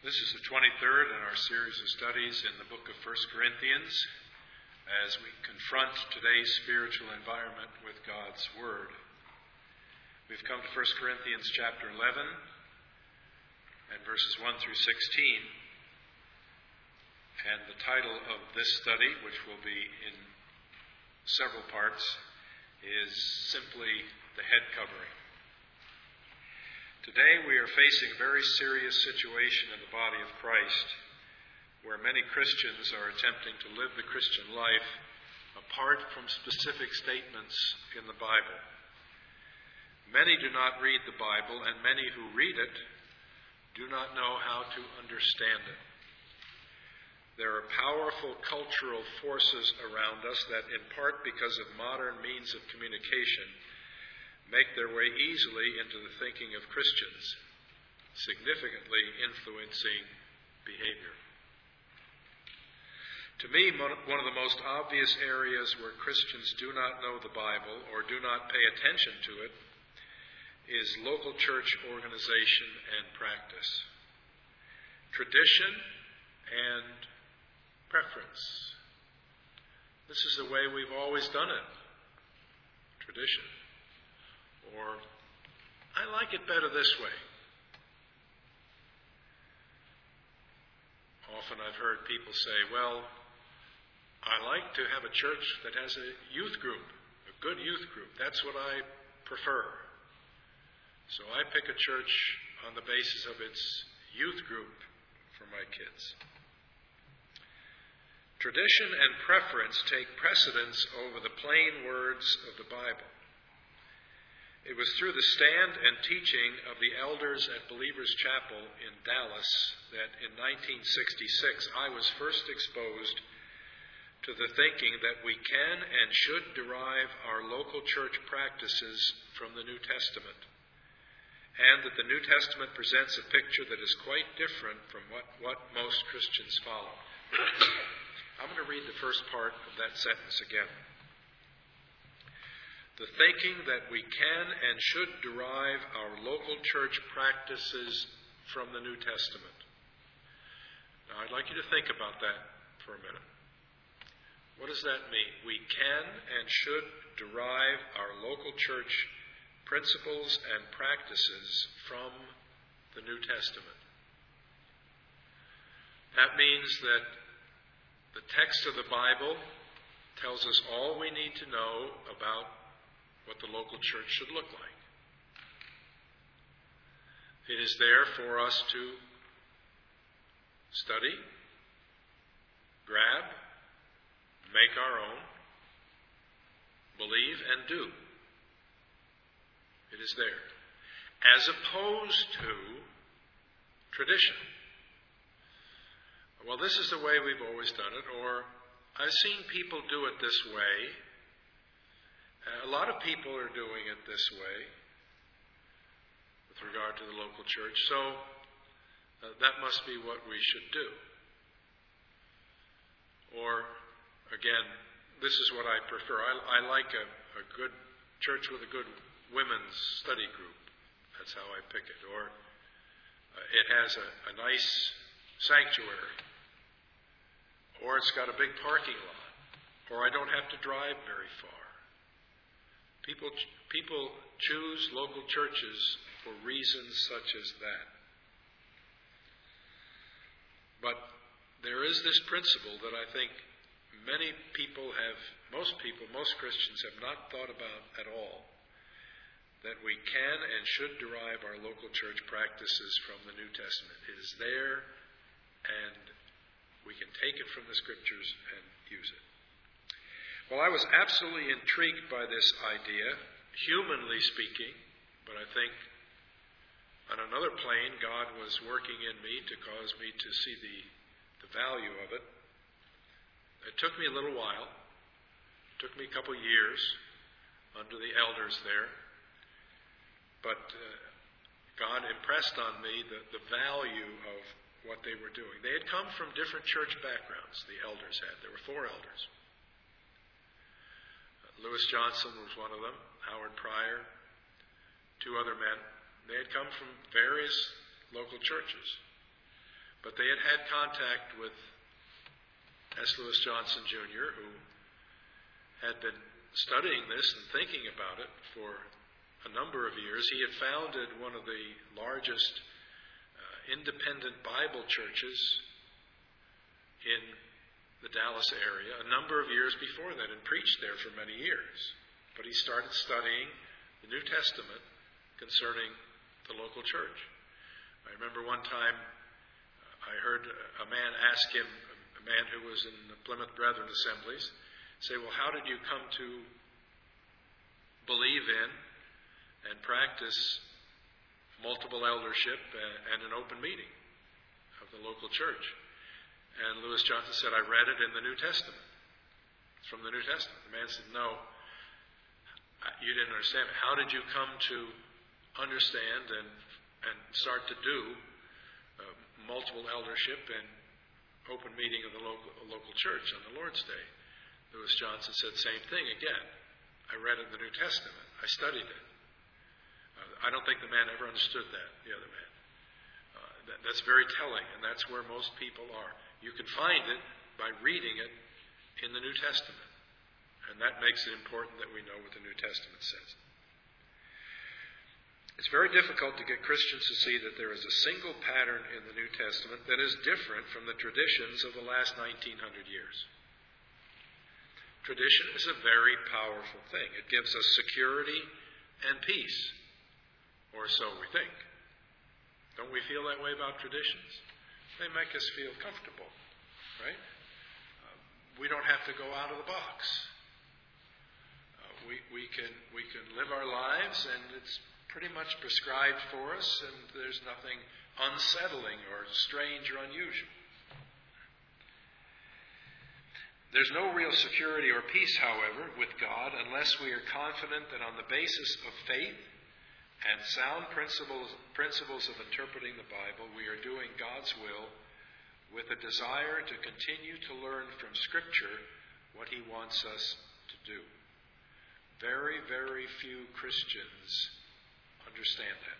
This is the 23rd in our series of studies in the book of 1 Corinthians as we confront today's spiritual environment with God's Word. We've come to 1 Corinthians chapter 11 and verses 1 through 16. And the title of this study, which will be in several parts, is simply The Head Covering. Today we are facing a very serious situation in the body of Christ, where many Christians are attempting to live the Christian life apart from specific statements in the Bible. Many do not read the Bible, and many who read it do not know how to understand it. There are powerful cultural forces around us that, in part because of modern means of communication, make their way easily into the thinking of Christians, significantly influencing behavior. To me, one of the most obvious areas where Christians do not know the Bible or do not pay attention to it is local church organization and practice. Tradition and preference. This is the way we've always done it. Tradition. Or, I like it better this way. Often I've heard people say, well, I like to have a church that has a youth group, a good youth group. That's what I prefer. So I pick a church on the basis of its youth group for my kids. Tradition and preference take precedence over the plain words of the Bible. It was through the stand and teaching of the elders at Believers Chapel in Dallas that in 1966 I was first exposed to the thinking that we can and should derive our local church practices from the New Testament, and that the New Testament presents a picture that is quite different from what most Christians follow. I'm going to read the first part of that sentence again. The thinking that we can and should derive our local church practices from the New Testament. Now, I'd like you to think about that for a minute. What does that mean? We can and should derive our local church principles and practices from the New Testament. That means that the text of the Bible tells us all we need to know about what the local church should look like. It is there for us to study, grab, make our own, believe, and do. It is there. As opposed to tradition. Well, this is the way we've always done it, or I've seen people do it this way. A lot of people are doing it this way with regard to the local church, so that must be what we should do. Or, again, this is what I prefer. I like a good church with a good women's study group. That's how I pick it. Or it has a nice sanctuary. Or it's got a big parking lot. Or I don't have to drive very far. People choose local churches for reasons such as that. But there is this principle that I think most Christians have not thought about at all, that we can and should derive our local church practices from the New Testament. It is there, and we can take it from the Scriptures and use it. Well, I was absolutely intrigued by this idea, humanly speaking, but I think on another plane, God was working in me to cause me to see the value of it. It took me a little while. It took me a couple years under the elders there. But God impressed on me the value of what they were doing. They had come from different church backgrounds, the elders had. There were 4 elders. Lewis Johnson was one of them, Howard Pryor, 2 other men. They had come from various local churches. But they had had contact with S. Lewis Johnson Jr., who had been studying this and thinking about it for a number of years. He had founded one of the largest independent Bible churches in the Dallas area a number of years before that and preached there for many years. But he started studying the New Testament concerning the local church. I remember one time I heard a man ask him, a man who was in the Plymouth Brethren assemblies, say, well, how did you come to believe in and practice multiple eldership and an open meeting of the local church? And Lewis Johnson said, I read it in the New Testament. It's from the New Testament. The man said, no, you didn't understand. How did you come to understand and start to do multiple eldership and open meeting of the local church on the Lord's Day? Lewis Johnson said, same thing again. I read it in the New Testament. I studied it. I don't think the man ever understood that, the other man. That's very telling, and that's where most people are. You can find it by reading it in the New Testament. And that makes it important that we know what the New Testament says. It's very difficult to get Christians to see that there is a single pattern in the New Testament that is different from the traditions of the last 1900 years. Tradition is a very powerful thing. It gives us security and peace, or so we think. Don't we feel that way about traditions? They make us feel comfortable, right? We don't have to go out of the box. We can live our lives, and it's pretty much prescribed for us, and there's nothing unsettling or strange or unusual. There's no real security or peace, however, with God unless we are confident that on the basis of faith and sound principles of interpreting the Bible, we are doing God's will with a desire to continue to learn from Scripture what He wants us to do. Very, very few Christians understand that.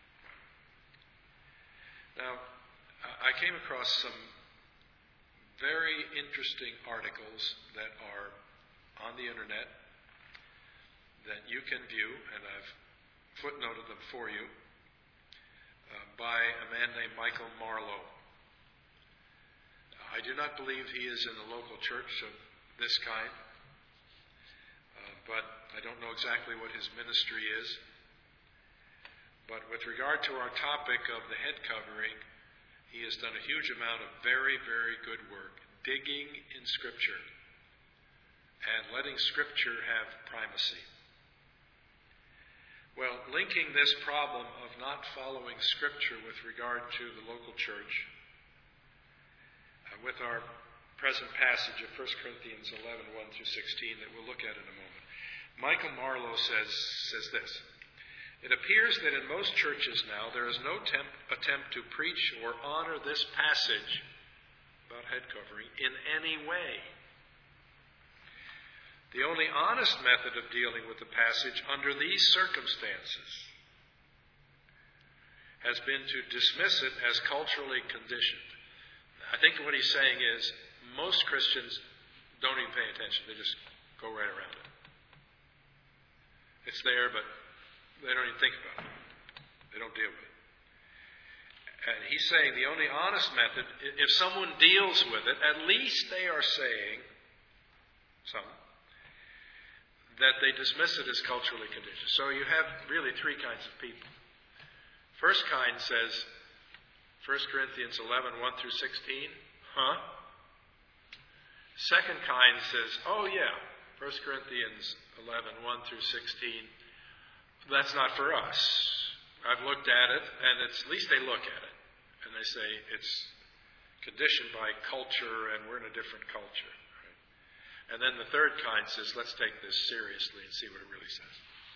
Now, I came across some very interesting articles that are on the internet that you can view, and I've footnoted them for you, by a man named Michael Marlowe. I do not believe he is in the local church of this kind, but I don't know exactly what his ministry is. But with regard to our topic of the head covering, he has done a huge amount of very, very good work, digging in Scripture and letting Scripture have primacy. Well, linking this problem of not following Scripture with regard to the local church with our present passage of 1 Corinthians 11, 1 through 16 that we'll look at in a moment. Michael Marlowe says this: it appears that in most churches now there is no attempt to preach or honor this passage about head covering in any way. The only honest method of dealing with the passage under these circumstances has been to dismiss it as culturally conditioned. I think what he's saying is most Christians don't even pay attention. They just go right around it. It's there, but they don't even think about it. They don't deal with it. And he's saying the only honest method, if someone deals with it, at least they are saying, that they dismiss it as culturally conditioned. So you have really three kinds of people. First kind says, 1 Corinthians 11, 1 through 16, Second kind says, oh yeah, 1 Corinthians 11, 1 through 16, that's not for us. I've looked at it, and at least they look at it. And they say it's conditioned by culture, and we're in a different culture. Right? And then the third kind says, let's take this seriously and see what it really says.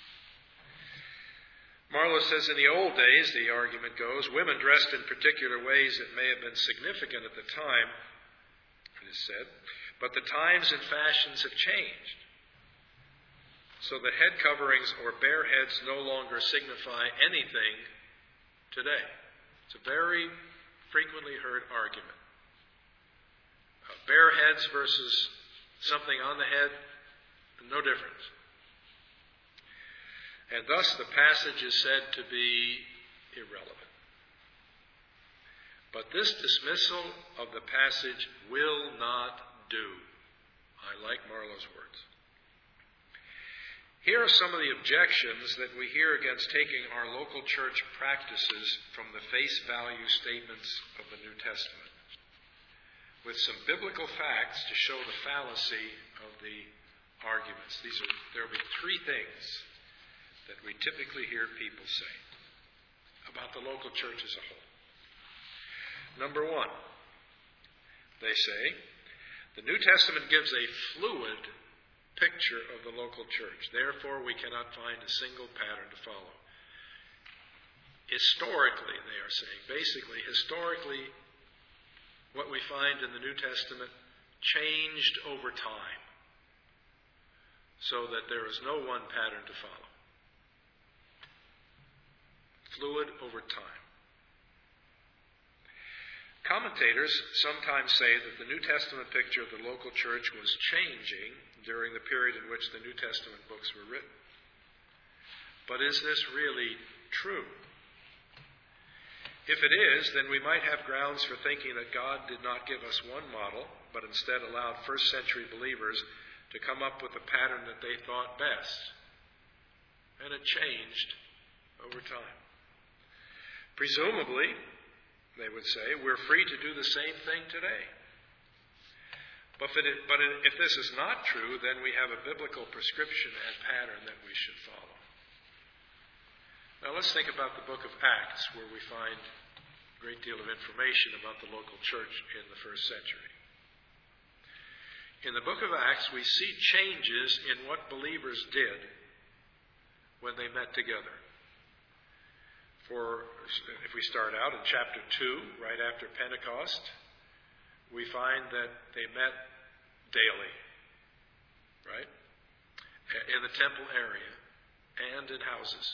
Marlowe says, in the old days, the argument goes, women dressed in particular ways that may have been significant at the time, it is said, but the times and fashions have changed, so that head coverings or bare heads no longer signify anything today. It's a very frequently heard argument. Bare heads versus something on the head, no difference. And thus the passage is said to be irrelevant. But this dismissal of the passage will not do. I like Marlowe's words. Here are some of the objections that we hear against taking our local church practices from the face value statements of the New Testament, with some biblical facts to show the fallacy of the arguments. There will be three things that we typically hear people say about the local church as a whole. Number one, they say, the New Testament gives a fluid picture of the local church. Therefore, we cannot find a single pattern to follow. Historically, they are saying, basically, historically, what we find in the New Testament changed over time so that there is no one pattern to follow. Fluid over time. Commentators sometimes say that the New Testament picture of the local church was changing during the period in which the New Testament books were written. But is this really true? If it is, then we might have grounds for thinking that God did not give us one model, but instead allowed first century believers to come up with a pattern that they thought best. And it changed over time. Presumably, they would say, we're free to do the same thing today. But if this is not true, then we have a biblical prescription and pattern that we should follow. Now let's think about the book of Acts, where we find a great deal of information about the local church in the first century. In the book of Acts, we see changes in what believers did when they met together. If we start out in chapter 2, right after Pentecost, we find that they met daily, right? In the temple area and in houses.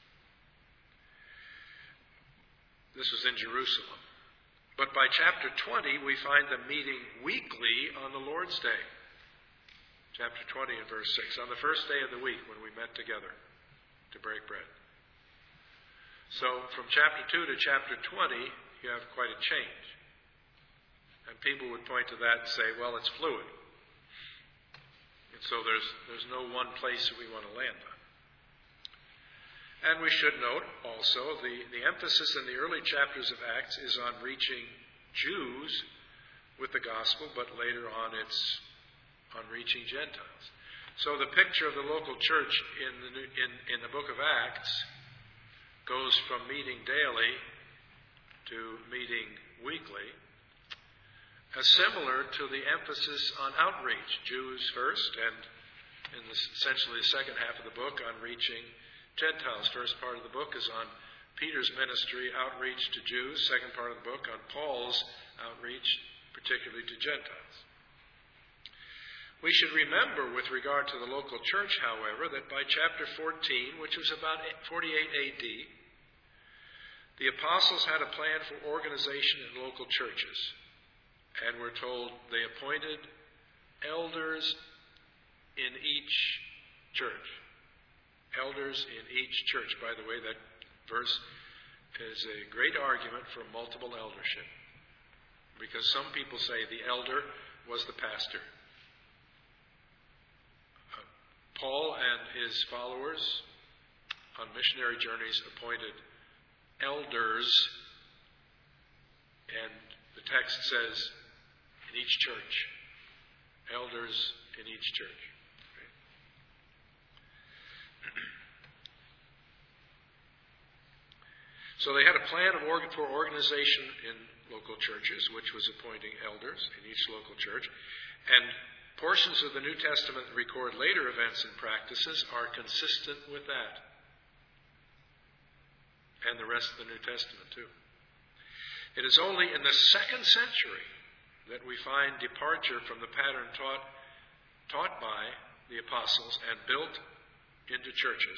This was in Jerusalem. But by chapter 20, we find them meeting weekly on the Lord's Day. Chapter 20 and verse 6, on the first day of the week when we met together to break bread. So from chapter 2 to chapter 20, you have quite a change. And people would point to that and say, well, it's fluid. And so there's no one place that we want to land on. And we should note also the emphasis in the early chapters of Acts is on reaching Jews with the gospel, but later on it's on reaching Gentiles. So the picture of the local church in the book of Acts goes from meeting daily to meeting weekly, similar to the emphasis on outreach, Jews first, and in essentially the second half of the book on reaching Gentiles. First part of the book is on Peter's ministry, outreach to Jews. Second part of the book on Paul's outreach, particularly to Gentiles. We should remember with regard to the local church, however, that by chapter 14, which was about 48 AD, the apostles had a plan for organization in local churches. And we're told they appointed elders in each church. Elders in each church. By the way, that verse is a great argument for multiple eldership. Because some people say the elder was the pastor. Paul and his followers on missionary journeys appointed elders, and the text says in each church. Elders in each church. So they had a plan for organization in local churches, which was appointing elders in each local church. And portions of the New Testament that record later events and practices are consistent with that. And the rest of the New Testament too. It is only in the 2nd century that we find departure from the pattern taught by the apostles and built into churches,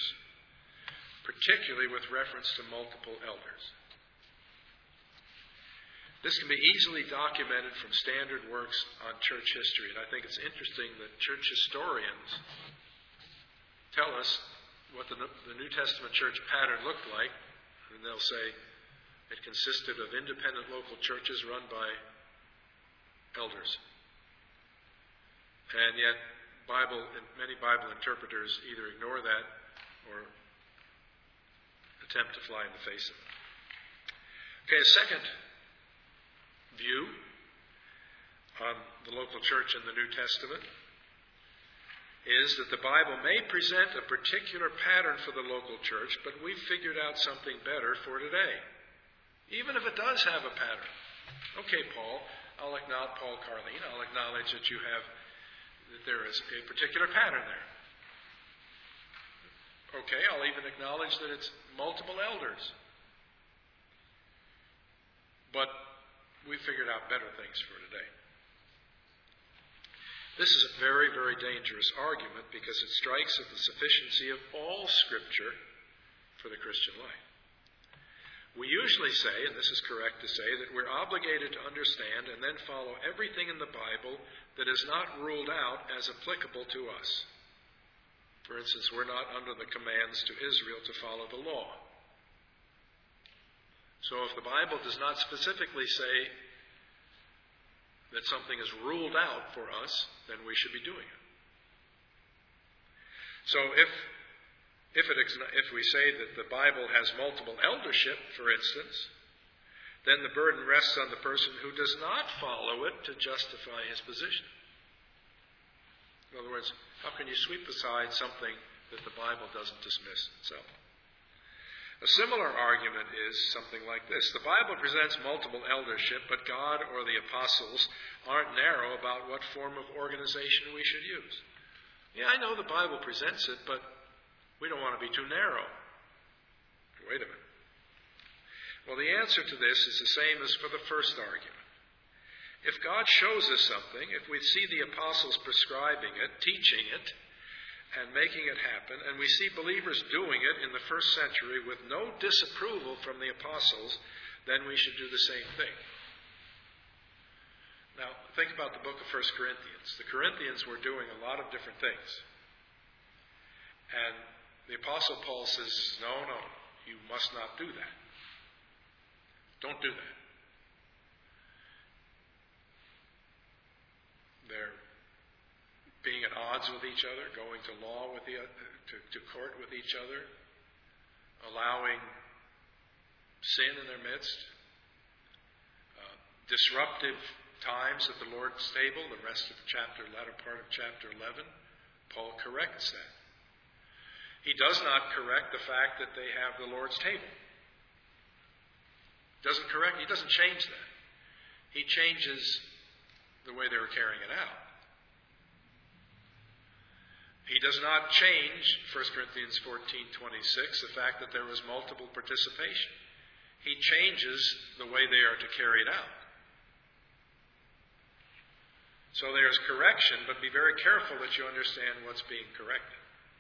particularly with reference to multiple elders. This can be easily documented from standard works on church history. And I think it's interesting that church historians tell us what the New Testament church pattern looked like. And they'll say it consisted of independent local churches run by elders. And yet, many Bible interpreters either ignore that or attempt to fly in the face of it. Okay, a second view on the local church in the New Testament is that the Bible may present a particular pattern for the local church, but we've figured out something better for today. Even if it does have a pattern. Okay, Paul Carlene, I'll acknowledge that there is a particular pattern there. Okay, I'll even acknowledge that it's multiple elders. But we figured out better things for today. This is a very, very dangerous argument because it strikes at the sufficiency of all Scripture for the Christian life. We usually say, and this is correct to say, that we're obligated to understand and then follow everything in the Bible that is not ruled out as applicable to us. For instance, we're not under the commands to Israel to follow the law. So if the Bible does not specifically say that something is ruled out for us, then we should be doing it. So if we say that the Bible has multiple eldership, for instance, then the burden rests on the person who does not follow it to justify his position. In other words, how can you sweep aside something that the Bible doesn't dismiss itself? A similar argument is something like this. The Bible presents multiple eldership, but God or the apostles aren't narrow about what form of organization we should use. Yeah, I know the Bible presents it, but we don't want to be too narrow. Wait a minute. Well, the answer to this is the same as for the first argument. If God shows us something, if we see the apostles prescribing it, teaching it, and making it happen, and we see believers doing it in the first century with no disapproval from the apostles, then we should do the same thing. Now, think about the book of 1 Corinthians. The Corinthians were doing a lot of different things. And the Apostle Paul says, no, you must not do that. Don't do that. They're being at odds with each other, going to law with to court with each other, allowing sin in their midst, disruptive times at the Lord's table. The rest of the latter part of chapter 11, Paul corrects that. He does not correct the fact that they have the Lord's table. He doesn't change that. He changes the way they were carrying it out. He does not change, 1 Corinthians 14:26, the fact that there was multiple participation. He changes the way they are to carry it out. So there's correction, but be very careful that you understand what's being corrected.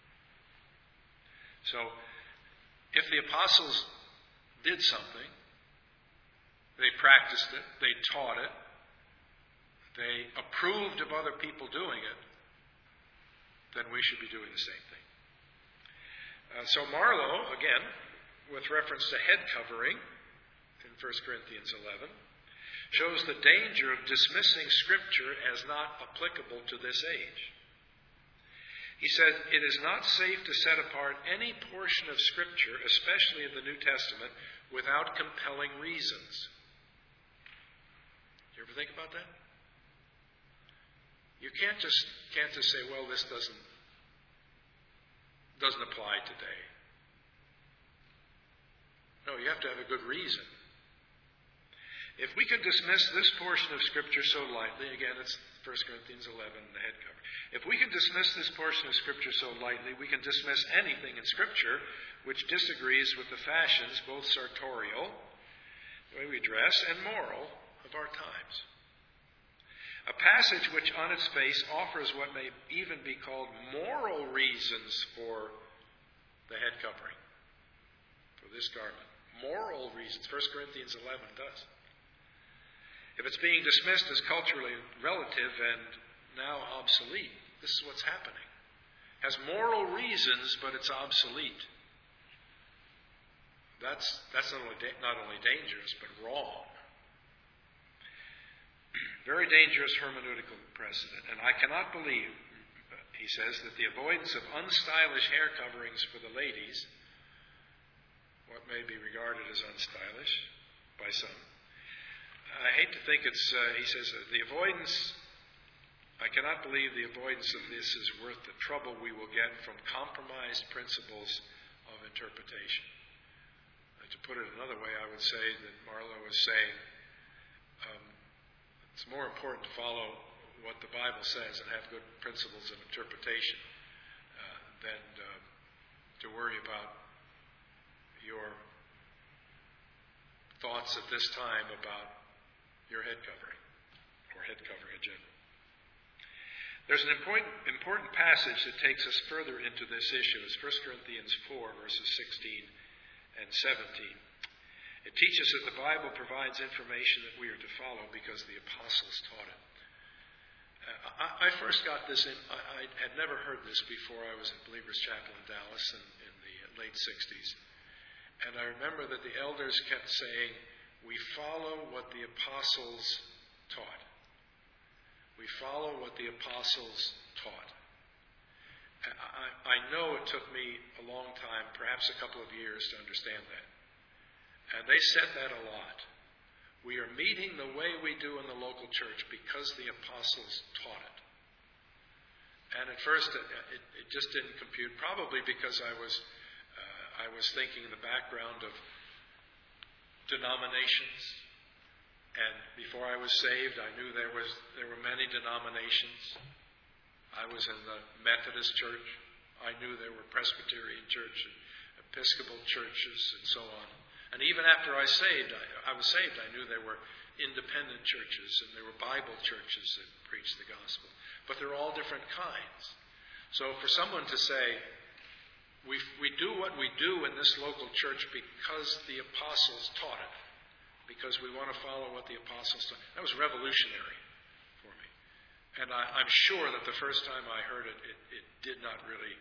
So, if the apostles did something, they practiced it, they taught it, they approved of other people doing it, then we should be doing the same thing. So Marlowe, again, with reference to head covering in 1 Corinthians 11, shows the danger of dismissing Scripture as not applicable to this age. He said, it is not safe to set apart any portion of Scripture, especially in the New Testament, without compelling reasons. You ever think about that? You can't just say, well, this doesn't apply today. No, you have to have a good reason. If we can dismiss this portion of Scripture so lightly, again, it's 1 Corinthians 11, the head cover. If we can dismiss this portion of Scripture so lightly, we can dismiss anything in Scripture which disagrees with the fashions, both sartorial, the way we dress, and moral of our times. A passage which on its face offers what may even be called moral reasons for the head covering, for this garment. Moral reasons. 1 Corinthians 11 does. If it's being dismissed as culturally relative and now obsolete, this is what's happening. It has moral reasons, but it's obsolete. That's not only dangerous, but wrong. Very dangerous hermeneutical precedent. And I cannot believe, he says, that the avoidance of unstylish hair coverings for the ladies, what may be regarded as unstylish by some, I hate to think it's, he says, I cannot believe the avoidance of this is worth the trouble we will get from compromised principles of interpretation. To put it another way, I would say that Marlowe was saying, it's more important to follow what the Bible says and have good principles of interpretation than to worry about your thoughts at this time about your head covering, or head covering in general. There's an important passage that takes us further into this issue. It's 1 Corinthians 4, verses 16 and 17. It teaches that the Bible provides information that we are to follow because the apostles taught it. I first got this in, I had never heard this before. I was at Believers Chapel in Dallas in the late 60s. And I remember that the elders kept saying, we follow what the apostles taught. We follow what the apostles taught. I know it took me a long time, perhaps a couple of years, to understand that. And they said that a lot. We are meeting the way we do in the local church because the apostles taught it. And at first it just didn't compute, probably because I was thinking in the background of denominations. And before I was saved, I knew there were many denominations. I was in the Methodist church. I knew there were Presbyterian church and Episcopal churches and so on. And even after I was saved, I knew there were independent churches and there were Bible churches that preached the gospel. But they're all different kinds. So for someone to say, we do what we do in this local church because the apostles taught it, because we want to follow what the apostles taught, that was revolutionary for me. And I'm sure that the first time I heard it, it did not really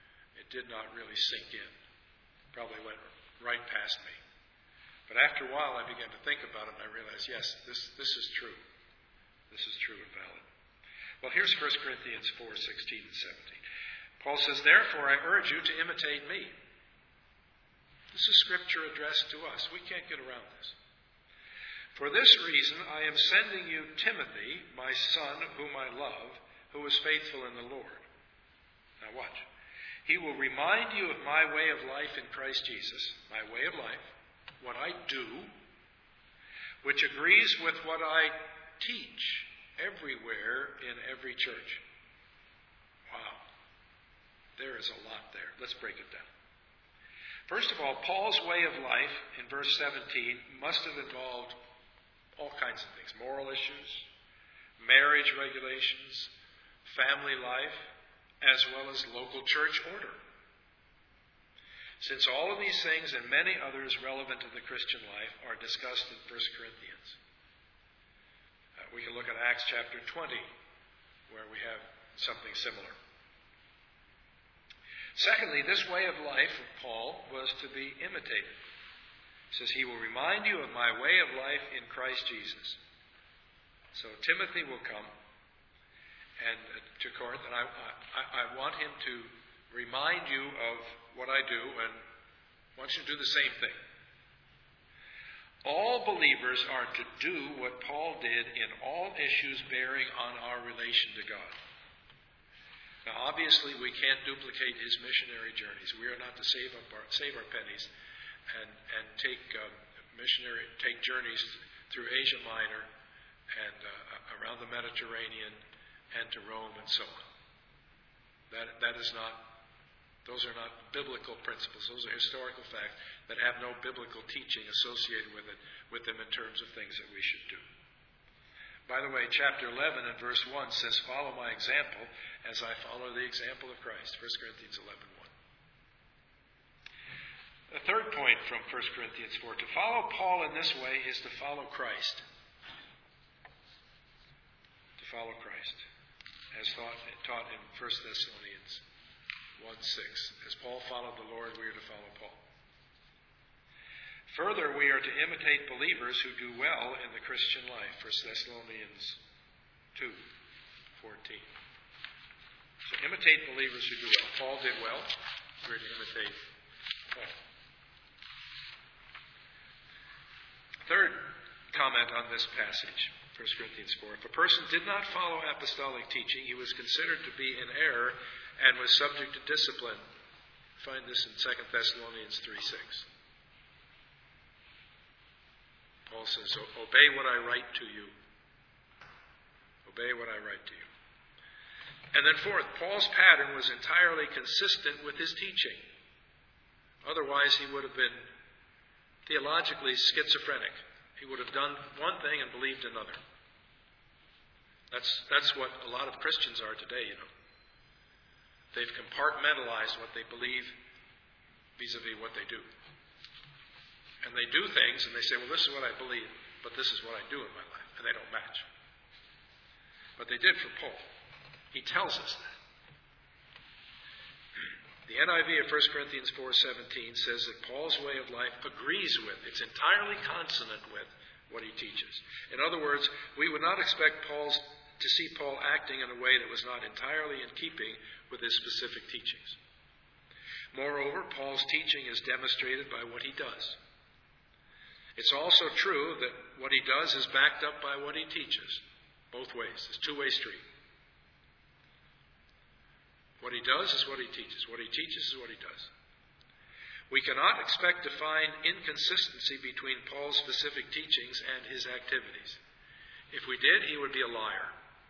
sink in. Probably went right past me. But after a while, I began to think about it, and I realized, yes, this is true. This is true and valid. Well, here's 1 Corinthians 4, 16 and 17. Paul says, therefore, I urge you to imitate me. This is Scripture addressed to us. We can't get around this. For this reason, I am sending you Timothy, my son, whom I love, who is faithful in the Lord. Now watch. He will remind you of my way of life in Christ Jesus, my way of life, what I do, which agrees with what I teach everywhere in every church. Wow. There is a lot there. Let's break it down. First of all, Paul's way of life in verse 17 must have involved all kinds of things. Moral issues, marriage regulations, family life, as well as local church order. Since all of these things and many others relevant to the Christian life are discussed in 1 Corinthians. We can look at Acts chapter 20, where we have something similar. Secondly, this way of life of Paul was to be imitated. He says, he will remind you of my way of life in Christ Jesus. So Timothy will come and to Corinth, and I want him to remind you of what I do, and I want you to do the same thing. All believers are to do what Paul did in all issues bearing on our relation to God. Now, obviously, we can't duplicate his missionary journeys. We are not to save our pennies and take journeys through Asia Minor and around the Mediterranean and to Rome and so on. Those are not biblical principles. Those are historical facts that have no biblical teaching associated with them in terms of things that we should do. By the way, chapter 11 and verse 1 says, follow my example as I follow the example of Christ. 1 Corinthians 11:1. The third point from 1 Corinthians 4, to follow Paul in this way is to follow Christ. follow Christ, as taught in 1 Thessalonians 1:6. As Paul followed the Lord, we are to follow Paul. Further, we are to imitate believers who do well in the Christian life. 1 Thessalonians 2:14. So imitate believers who do well. Paul did well. We're to imitate Paul. Third comment on this passage, 1 Corinthians 4. If a person did not follow apostolic teaching, he was considered to be in error and was subject to discipline. Find this in 2 Thessalonians 3:6. Paul says, obey what I write to you. Obey what I write to you. And then fourth, Paul's pattern was entirely consistent with his teaching. Otherwise, he would have been theologically schizophrenic. He would have done one thing and believed another. That's what a lot of Christians are today, you know. They've compartmentalized what they believe vis-a-vis what they do. And they do things and they say, well, this is what I believe, but this is what I do in my life. And they don't match. But they did for Paul. He tells us that. The NIV of 1 Corinthians 4:17 says that Paul's way of life agrees with, it's entirely consonant with what he teaches. In other words, we would not expect to see Paul acting in a way that was not entirely in keeping with his specific teachings. Moreover, Paul's teaching is demonstrated by what he does. It's also true that what he does is backed up by what he teaches. Both ways. It's a two-way street. What he does is what he teaches. What he teaches is what he does. We cannot expect to find inconsistency between Paul's specific teachings and his activities. If we did, he would be a liar.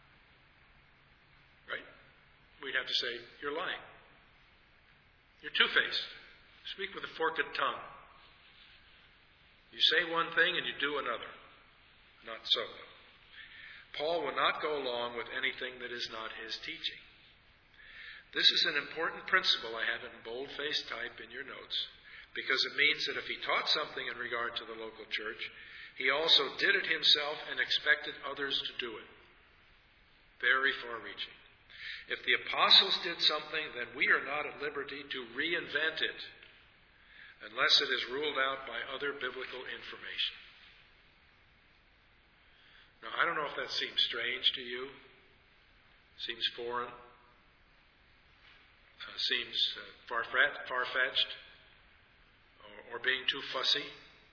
Right? We'd have to say, you're lying. You're two-faced. Speak with a forked tongue. You say one thing and you do another. Not so. Paul will not go along with anything that is not his teaching. This is an important principle. I have it in bold-faced type in your notes, because it means that if he taught something in regard to the local church, he also did it himself and expected others to do it. Very far-reaching. If the apostles did something, then we are not at liberty to reinvent it unless it is ruled out by other biblical information. Now, I don't know if that seems strange to you, seems foreign, seems far-fetched, or being too fussy.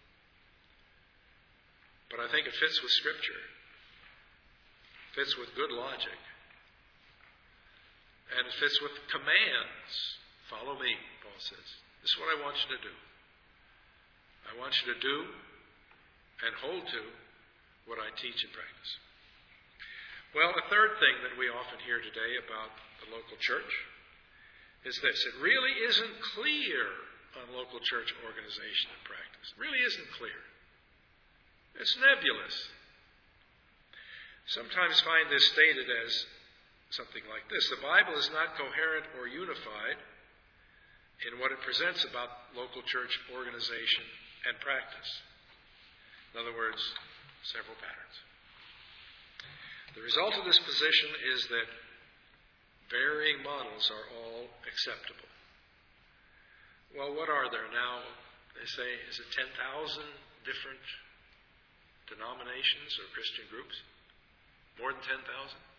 But I think it fits with Scripture. Fits with good logic. And it fits with commands. Follow me, Paul says. This is what I want you to do. I want you to do and hold to what I teach and practice. Well, the third thing that we often hear today about the local church is this. It really isn't clear on local church organization and practice. It really isn't clear. It's nebulous. Sometimes find this stated as something like this. The Bible is not coherent or unified in what it presents about local church organization and practice. In other words, several patterns. The result of this position is that varying models are all acceptable. Well, what are there now? They say, is it 10,000 different denominations or Christian groups? More than 10,000?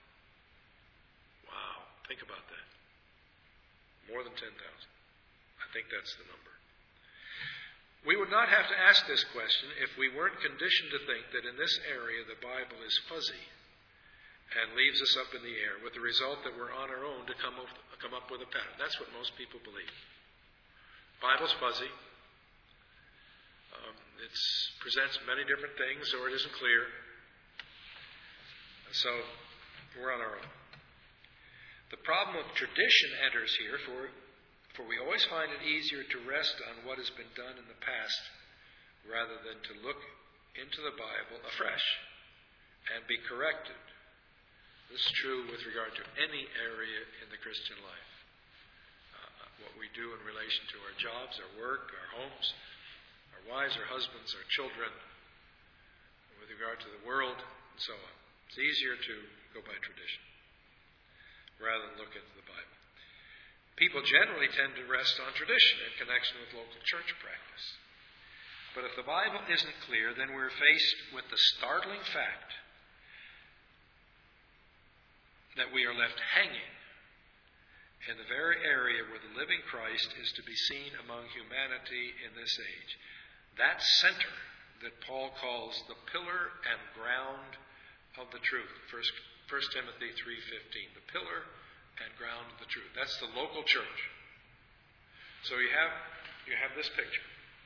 Wow, think about that. More than 10,000. I think that's the number. We would not have to ask this question if we weren't conditioned to think that in this area the Bible is fuzzy and leaves us up in the air, with the result that we're on our own to come up with a pattern. That's what most people believe. Bible's fuzzy. It presents many different things, or it isn't clear. So, we're on our own. The problem of tradition enters here, for we always find it easier to rest on what has been done in the past rather than to look into the Bible afresh and be corrected. This is true with regard to any area in the Christian life. What we do in relation to our jobs, our work, our homes, our wives, our husbands, our children, with regard to the world, and so on. It's easier to go by tradition rather than look into the Bible. People generally tend to rest on tradition in connection with local church practice. But if the Bible isn't clear, then we're faced with the startling fact that we are left hanging in the very area where the living Christ is to be seen among humanity in this age. That center that Paul calls the pillar and ground of the truth. 1 Timothy 3:15. The pillar and ground of the truth. That's the local church. So you have this picture.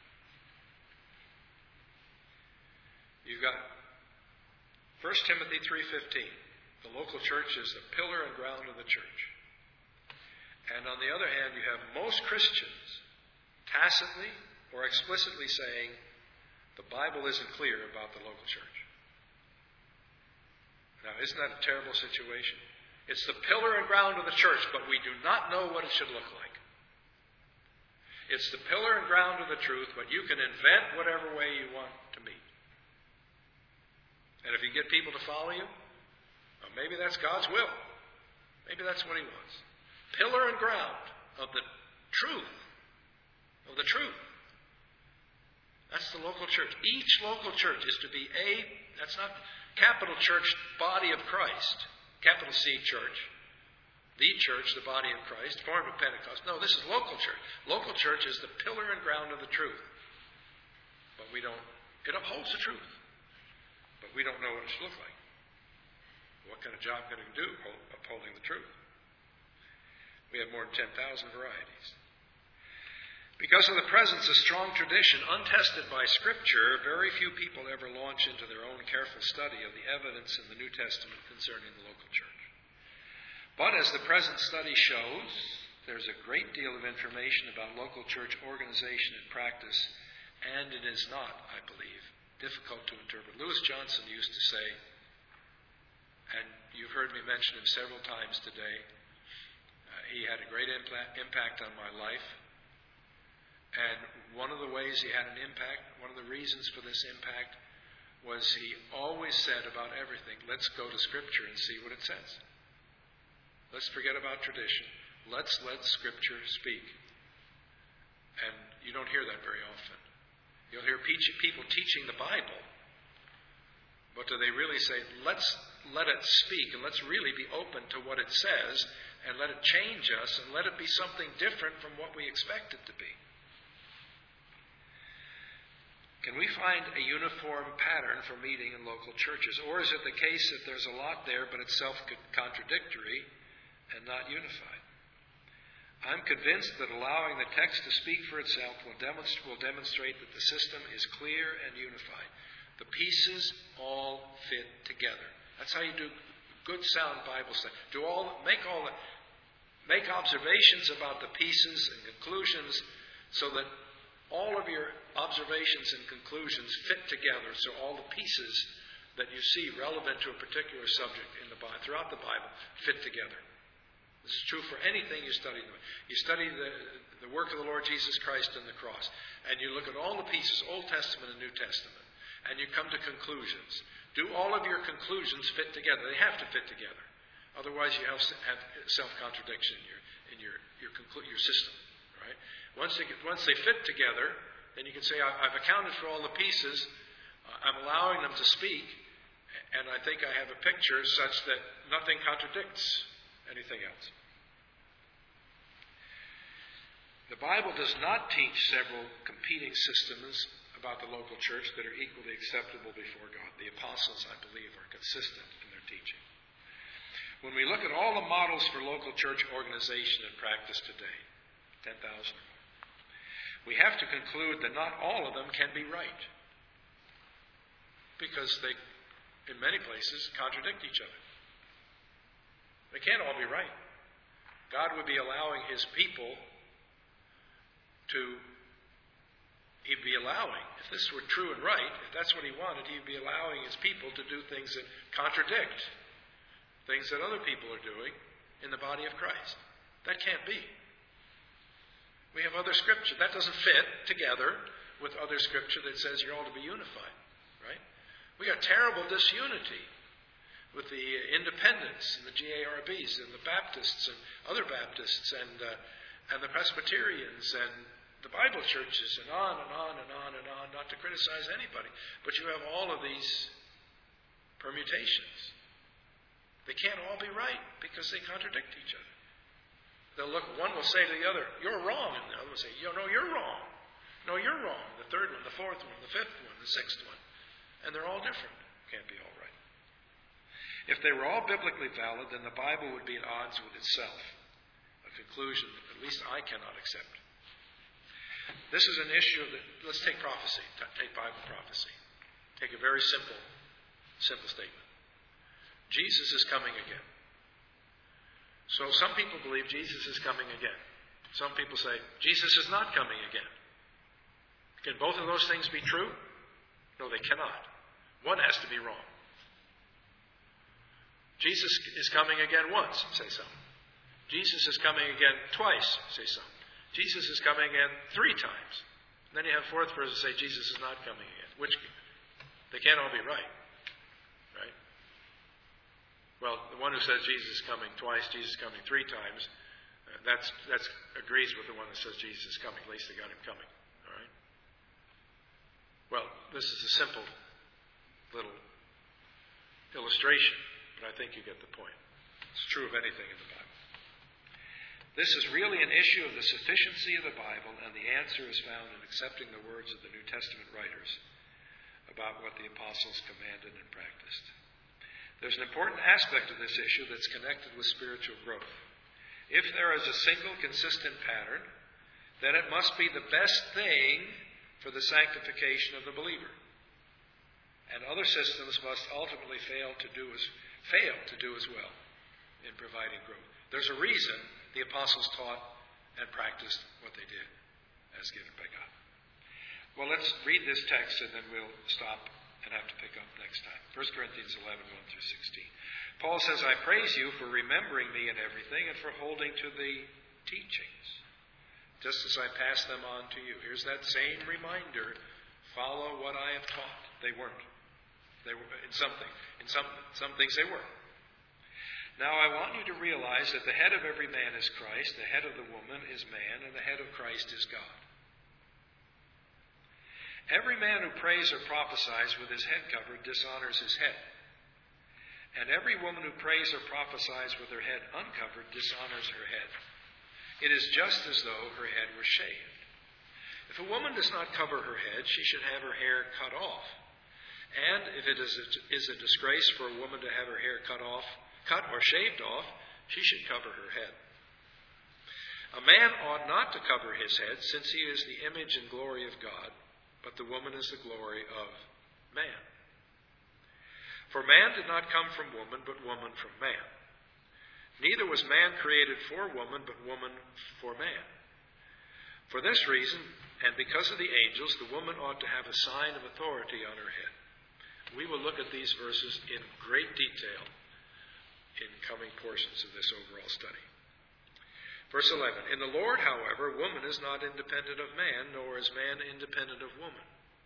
You've got 1 Timothy 3:15. The local church is the pillar and ground of the church. And on the other hand, you have most Christians tacitly or explicitly saying the Bible isn't clear about the local church. Now, isn't that a terrible situation? It's the pillar and ground of the church, but we do not know what it should look like. It's the pillar and ground of the truth, but you can invent whatever way you want to meet. And if you get people to follow you, well, maybe that's God's will. Maybe that's what He wants. Pillar and ground of the truth. Of the truth. That's the local church. Each local church is to be that's not capital church, body of Christ. Capital C church. The church, the body of Christ, formed of Pentecost. No, this is local church. Local church is the pillar and ground of the truth. But it upholds the truth. But we don't know what it should look like. What kind of job can it do upholding the truth? We have more than 10,000 varieties. Because of the presence of strong tradition, untested by Scripture, very few people ever launch into their own careful study of the evidence in the New Testament concerning the local church. But as the present study shows, there's a great deal of information about local church organization and practice, and it is not, I believe, difficult to interpret. Lewis Johnson used to say, and you've heard me mention him several times today, he had a great impact on my life. And one of the ways he had an impact, one of the reasons for this impact, was he always said about everything, let's go to Scripture and see what it says. Let's forget about tradition. Let's let Scripture speak. And you don't hear that very often. You'll hear people teaching the Bible, but do they really say, let's let it speak and let's really be open to what it says and let it change us and let it be something different from what we expect it to be? Can we find a uniform pattern for meeting in local churches? Or is it the case that there's a lot there, but it's self-contradictory and not unified? I'm convinced that allowing the text to speak for itself will demonstrate that the system is clear and unified. The pieces all fit together. That's how you do good, sound Bible study. Make observations about the pieces and conclusions so that all of your observations and conclusions fit together, so all the pieces that you see relevant to a particular subject in the Bible, throughout the Bible, fit together. This is true for anything you study. You study the work of the Lord Jesus Christ on the cross, and you look at all the pieces, Old Testament and New Testament, and you come to conclusions. Do all of your conclusions fit together? They have to fit together. Otherwise, you have self-contradiction in your system. Right? Once they fit together, then you can say, I've accounted for all the pieces. I'm allowing them to speak, and I think I have a picture such that nothing contradicts anything else. The Bible does not teach several competing systems about the local church that are equally acceptable before God. The apostles, I believe, are consistent in their teaching. When we look at all the models for local church organization and practice today, 10,000 or more, we have to conclude that not all of them can be right, because they, in many places, contradict each other. They can't all be right. God would be allowing His people He'd be allowing, if this were true and right, if that's what He wanted, He'd be allowing His people to do things that contradict things that other people are doing in the body of Christ. That can't be. We have other Scripture. That doesn't fit together with other Scripture that says you're all to be unified. Right? We got terrible disunity. with the independents and the GARBs and the Baptists and other Baptists and the Presbyterians and the Bible churches and on and on and on and on, not to criticize anybody. But you have all of these permutations. They can't all be right because they contradict each other. They'll look, one will say to the other, "You're wrong," and the other will say, "No, you're wrong. No, you're wrong." The third one, the fourth one, the fifth one, the sixth one. And they're all different. Can't be all right. If they were all biblically valid, then the Bible would be at odds with itself. A conclusion that at least I cannot accept. This is an issue that, let's take prophecy. Take Bible prophecy. Take a very simple statement. Jesus is coming again. So some people believe Jesus is coming again. Some people say Jesus is not coming again. Can both of those things be true? No, they cannot. One has to be wrong. Jesus is coming again once, say some. Jesus is coming again twice, say some. Jesus is coming again 3 times. And then you have a fourth person say Jesus is not coming again. Which they can't all be right. Right? Well, the one who says Jesus is coming twice, Jesus is coming 3 times, that agrees with the one that says Jesus is coming. At least they got him coming. All right? Well, this is a simple little illustration, but I think you get the point. It's true of anything in the Bible. This is really an issue of the sufficiency of the Bible, and the answer is found in accepting the words of the New Testament writers about what the apostles commanded and practiced. There's an important aspect of this issue that's connected with spiritual growth. If there is a single consistent pattern, then it must be the best thing for the sanctification of the believer. And other systems must ultimately fail to do as well in providing growth. There's a reason the apostles taught and practiced what they did as given by God. Well, let's read this text and then we'll stop and have to pick up next time. 1 Corinthians 11, 1 through 16. Paul says, "I praise you for remembering me in everything and for holding to the teachings, just as I pass them on to you." Here's that same reminder. Follow what I have taught. They weren't. They were in something. In some things they were. Now I want you to realize that the head of every man is Christ, the head of the woman is man, and the head of Christ is God. Every man who prays or prophesies with his head covered dishonors his head. And every woman who prays or prophesies with her head uncovered dishonors her head. It is just as though her head were shaved. If a woman does not cover her head, she should have her hair cut off. And if it is a disgrace for a woman to have her hair cut or shaved off, she should cover her head. A man ought not to cover his head, since he is the image and glory of God, but the woman is the glory of man. For man did not come from woman, but woman from man. Neither was man created for woman, but woman for man. For this reason, and because of the angels, the woman ought to have a sign of authority on her head. We will look at these verses in great detail in coming portions of this overall study. Verse 11, "In the Lord, however, woman is not independent of man, nor is man independent of woman.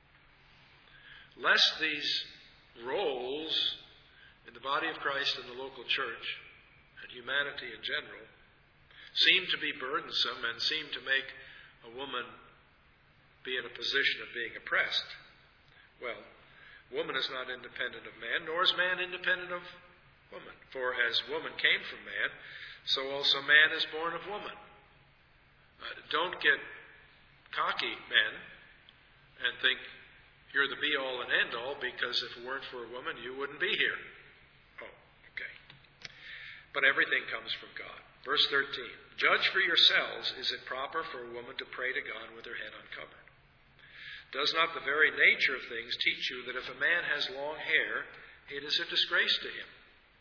Lest these roles in the body of Christ and the local church and humanity in general seem to be burdensome and seem to make a woman be in a position of being oppressed. Well, woman is not independent of man, nor is man independent of woman. For as woman came from man, so also man is born of woman." Don't get cocky, men, and think you're the be-all and end-all, because if it weren't for a woman, you wouldn't be here. Oh, okay. But everything comes from God. Verse 13, "Judge for yourselves, is it proper for a woman to pray to God with her head uncovered? Does not the very nature of things teach you that if a man has long hair, it is a disgrace to him?"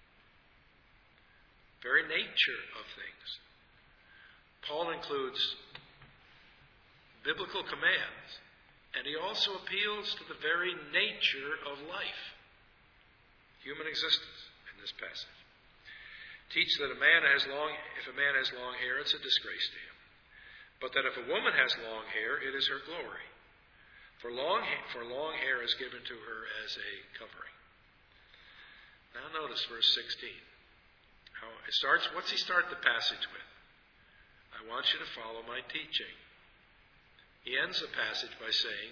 Very nature of things. Paul includes biblical commands, and he also appeals to the very nature of life, human existence, in this passage. Teach that if a man has long hair, it's a disgrace to him. But that if a woman has long hair, it is her glory. For long hair is given to her as a covering. Now notice verse 16. How it starts. What's he start the passage with? I want you to follow my teaching. He ends the passage by saying,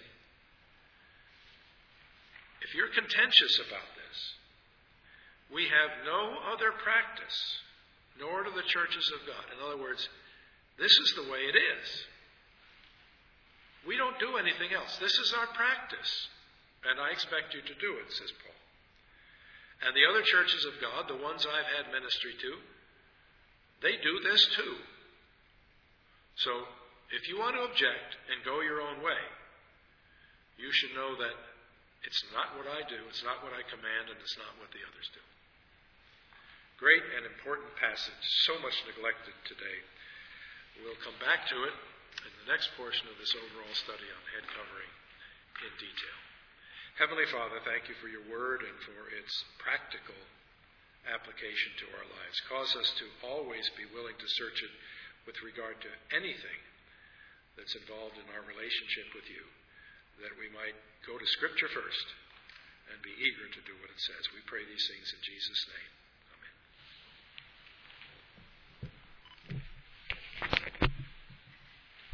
if you're contentious about this, we have no other practice, nor do the churches of God. In other words, this is the way it is. We don't do anything else. This is our practice. And I expect you to do it, says Paul. And the other churches of God, the ones I've had ministry to, they do this too. So, if you want to object and go your own way, you should know that it's not what I do, it's not what I command, and it's not what the others do. Great and important passage, so much neglected today. We'll come back to it in the next portion of this overall study on head covering in detail. Heavenly Father, thank you for your word and for its practical application to our lives. Cause us to always be willing to search it with regard to anything that's involved in our relationship with you, that we might go to Scripture first and be eager to do what it says. We pray these things in Jesus' name.